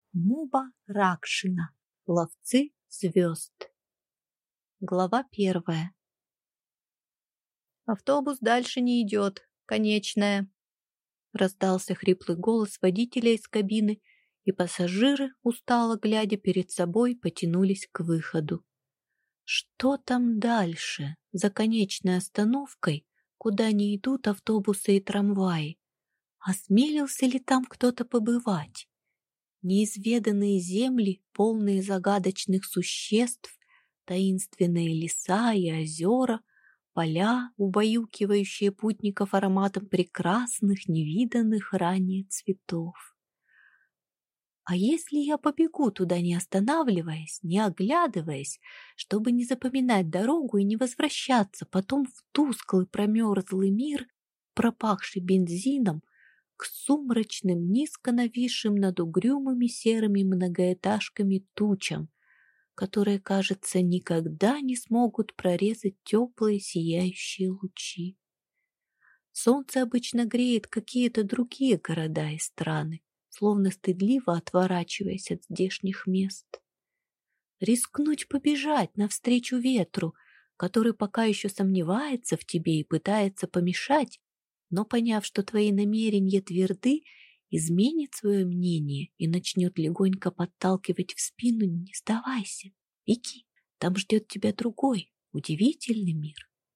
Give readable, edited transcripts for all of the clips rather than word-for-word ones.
Муба Ракшина. Ловцы звезд. Глава 1. «Автобус дальше не идет. Конечная!» Раздался хриплый голос водителя из кабины, и пассажиры, устало глядя перед собой, потянулись к выходу. Что там дальше, за конечной остановкой, куда не идут автобусы и трамваи? Осмелился ли там кто-то побывать? Неизведанные земли, полные загадочных существ, таинственные леса и озера, поля, убаюкивающие путников ароматом прекрасных, невиданных ранее цветов. А если я побегу туда, не останавливаясь, не оглядываясь, чтобы не запоминать дорогу и не возвращаться потом в тусклый промерзлый мир, пропахший бензином, к сумрачным, низко нависшим над угрюмыми серыми многоэтажками тучам, которые, кажется, никогда не смогут прорезать теплые сияющие лучи. Солнце обычно греет какие-то другие города и страны, словно стыдливо отворачиваясь от здешних мест. Рискнуть побежать навстречу ветру, который пока еще сомневается в тебе и пытается помешать, но, поняв, что твои намерения тверды, изменит свое мнение и начнет легонько подталкивать в спину: не сдавайся, беги, там ждет тебя другой, удивительный мир.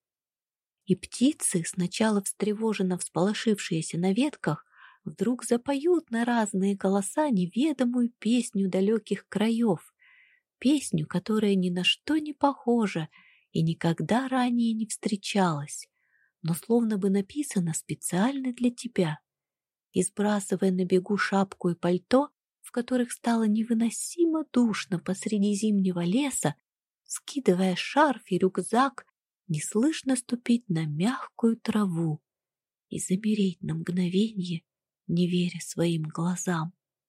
И птицы, сначала встревоженно всполошившиеся на ветках, вдруг запоют на разные голоса неведомую песню далеких краев, песню, которая ни на что не похожа и никогда ранее не встречалась, но словно бы написана специально для тебя. И сбрасывая на бегу шапку и пальто, в которых стало невыносимо душно посреди зимнего леса, скидывая шарф и рюкзак, неслышно ступить на мягкую траву и замереть на мгновение, не веря своим глазам.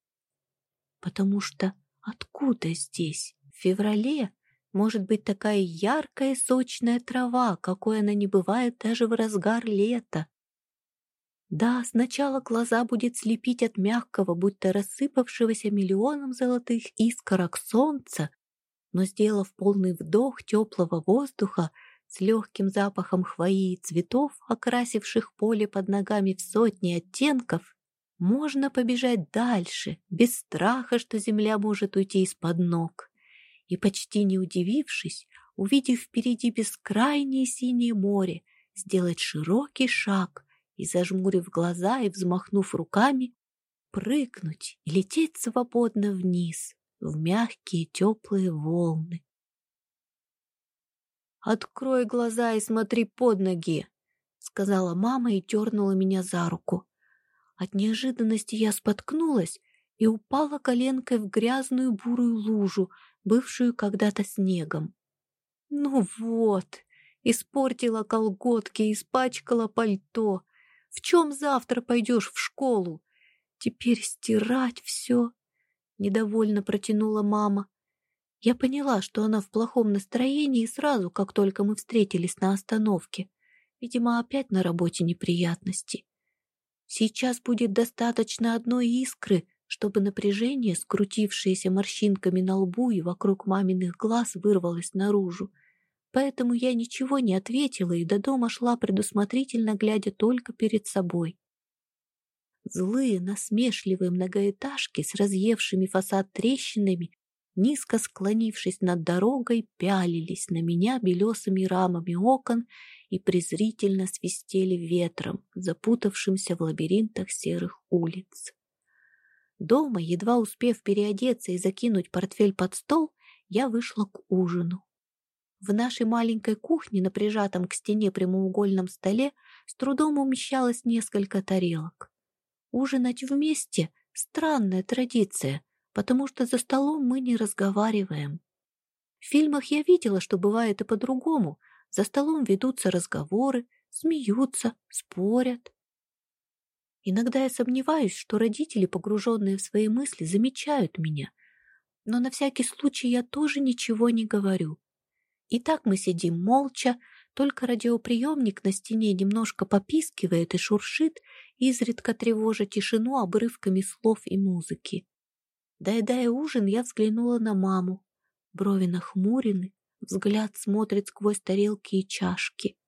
Потому что откуда здесь, в феврале, может быть такая яркая и сочная трава, какой она не бывает даже в разгар лета? Да, сначала глаза будет слепить от мягкого, будто рассыпавшегося миллионом золотых искорок солнца, но, сделав полный вдох теплого воздуха с легким запахом хвои и цветов, окрасивших поле под ногами в сотни оттенков, можно побежать дальше, без страха, что земля может уйти из-под ног. И, почти не удивившись, увидев впереди бескрайнее синее море, сделать широкий шаг и, зажмурив глаза и взмахнув руками, прыгнуть и лететь свободно вниз, в мягкие теплые волны. «Открой глаза и смотри под ноги», — сказала мама и дернула меня за руку. От неожиданности я споткнулась и упала коленкой в грязную бурую лужу, бывшую когда-то снегом. Ну вот, испортила колготки, испачкала пальто. В чем завтра пойдешь в школу? Теперь стирать все, недовольно протянула мама. Я поняла, что она в плохом настроении сразу, как только мы встретились на остановке. Видимо, опять на работе неприятности. Сейчас будет достаточно одной искры, чтобы напряжение, скрутившееся морщинками на лбу и вокруг маминых глаз, вырвалось наружу. Поэтому я ничего не ответила и до дома шла предусмотрительно, глядя только перед собой. Злые, насмешливые многоэтажки с разъевшими фасад трещинами, низко склонившись над дорогой, пялились на меня белесыми рамами окон и презрительно свистели ветром, запутавшимся в лабиринтах серых улиц. Дома, едва успев переодеться и закинуть портфель под стол, я вышла к ужину. В нашей маленькой кухне на прижатом к стене прямоугольном столе с трудом умещалось несколько тарелок. Ужинать вместе – странная традиция, потому что за столом мы не разговариваем. В фильмах я видела, что бывает и по-другому. За столом ведутся разговоры, смеются, спорят. Иногда я сомневаюсь, что родители, погруженные в свои мысли, замечают меня. Но на всякий случай я тоже ничего не говорю. И так мы сидим молча, только радиоприемник на стене немножко попискивает и шуршит, изредка тревожа тишину обрывками слов и музыки. Доедая ужин, я взглянула на маму. Брови нахмурены, взгляд смотрит сквозь тарелки и чашки.